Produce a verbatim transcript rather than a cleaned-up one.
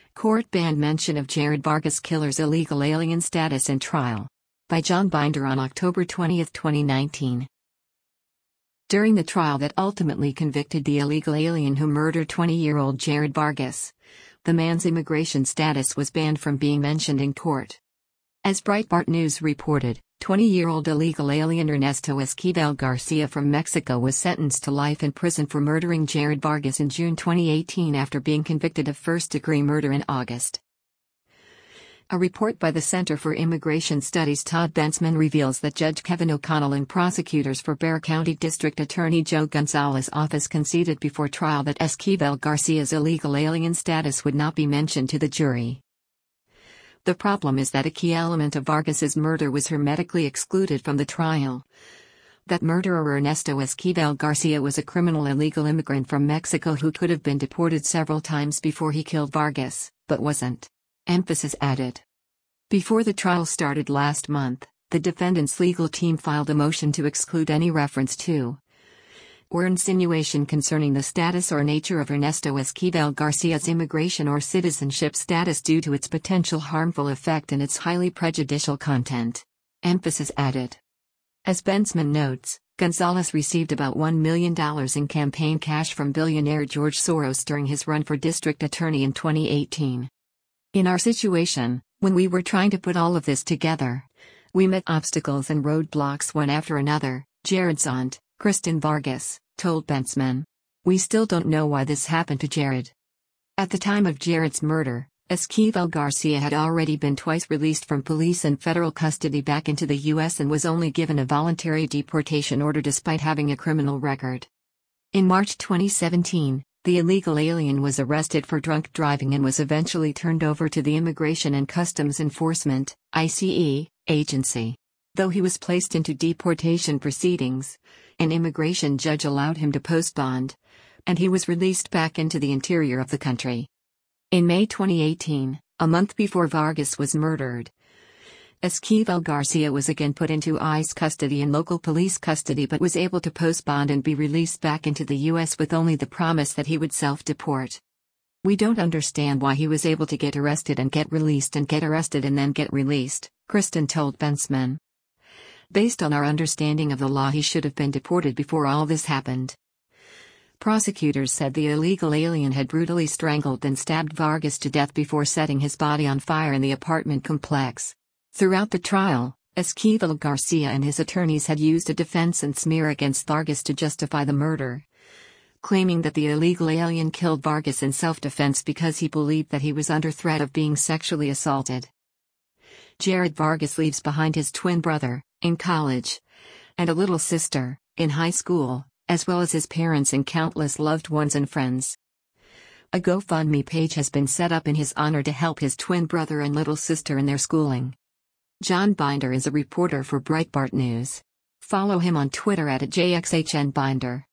Court banned mention of Jared Vargas killer's illegal alien status in trial. By John Binder on October twentieth, twenty nineteen. During the trial that ultimately convicted the illegal alien who murdered twenty-year-old Jared Vargas, the man's immigration status was banned from being mentioned in court. As Breitbart News reported, twenty-year-old illegal alien Ernesto Esquivel Garcia from Mexico was sentenced to life in prison for murdering Jared Vargas in June twenty eighteen after being convicted of first-degree murder in August. A report by the Center for Immigration Studies' Todd Bensman reveals that Judge Kevin O'Connell and prosecutors for Bexar County District Attorney Joe Gonzalez's office conceded before trial that Esquivel Garcia's illegal alien status would not be mentioned to the jury. The problem is that a key element of Vargas's murder was hermetically excluded from the trial. That murderer Ernesto Esquivel Garcia was a criminal illegal immigrant from Mexico who could have been deported several times before he killed Vargas, but wasn't. Emphasis added. Before the trial started last month, the defendant's legal team filed a motion to exclude any reference to or insinuation concerning the status or nature of Ernesto Esquivel Garcia's immigration or citizenship status due to its potential harmful effect and its highly prejudicial content. Emphasis added. As Bensman notes, Gonzalez received about one million dollars in campaign cash from billionaire George Soros during his run for district attorney in twenty eighteen. In our situation, when we were trying to put all of this together, we met obstacles and roadblocks one after another, Jared's aunt, Kristen Vargas, told Bensman. We still don't know why this happened to Jared. At the time of Jared's murder, Esquivel Garcia had already been twice released from police and federal custody back into the U S and was only given a voluntary deportation order despite having a criminal record. In March twenty seventeen, the illegal alien was arrested for drunk driving and was eventually turned over to the Immigration and Customs Enforcement (I C E) agency. Though he was placed into deportation proceedings, an immigration judge allowed him to post bond, and he was released back into the interior of the country. In May twenty eighteen, a month before Vargas was murdered, Esquivel Garcia was again put into ICE custody and local police custody but was able to post bond and be released back into the U S with only the promise that he would self-deport. We don't understand why he was able to get arrested and get released and get arrested and then get released, Kristen told Bensman. Based on our understanding of the law, he should have been deported before all this happened. Prosecutors said the illegal alien had brutally strangled and stabbed Vargas to death before setting his body on fire in the apartment complex. Throughout the trial, Esquivel Garcia and his attorneys had used a defense and smear against Vargas to justify the murder, claiming that the illegal alien killed Vargas in self-defense because he believed that he was under threat of being sexually assaulted. Jared Vargas leaves behind his twin brother, in college, and a little sister, in high school, as well as his parents and countless loved ones and friends. A GoFundMe page has been set up in his honor to help his twin brother and little sister in their schooling. John Binder is a reporter for Breitbart News. Follow him on Twitter at J X H N Binder.